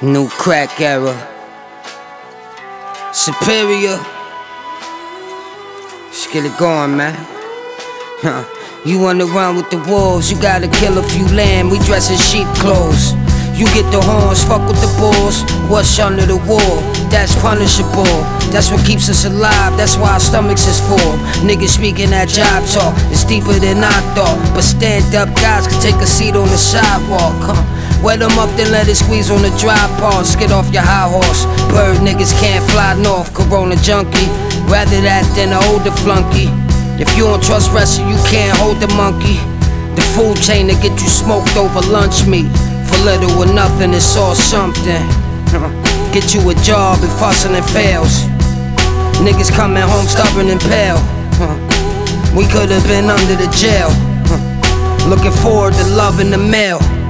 New crack era. Superior. Let's get it going, man. You wanna run with the wolves, you gotta kill a few lamb. We dress in sheep clothes. You get the horns, fuck with the bulls. What's under the wall? That's punishable. That's what keeps us alive, that's why our stomachs is full. Niggas speaking that job talk, it's deeper than I thought. But stand up guys can take a seat on the sidewalk. Wet them up, then let it squeeze on the dry paws. Get off your high horse. Bird niggas can't fly north, Corona junkie. Rather that than an older flunky. If you don't trust wrestling, you can't hold the monkey. The food chain to get you smoked over lunch meat. For little or nothing, it's all something. Get you a job and fussing and fails. Niggas coming home stubborn and pale. We could've been under the jail. Looking forward to love in the mail.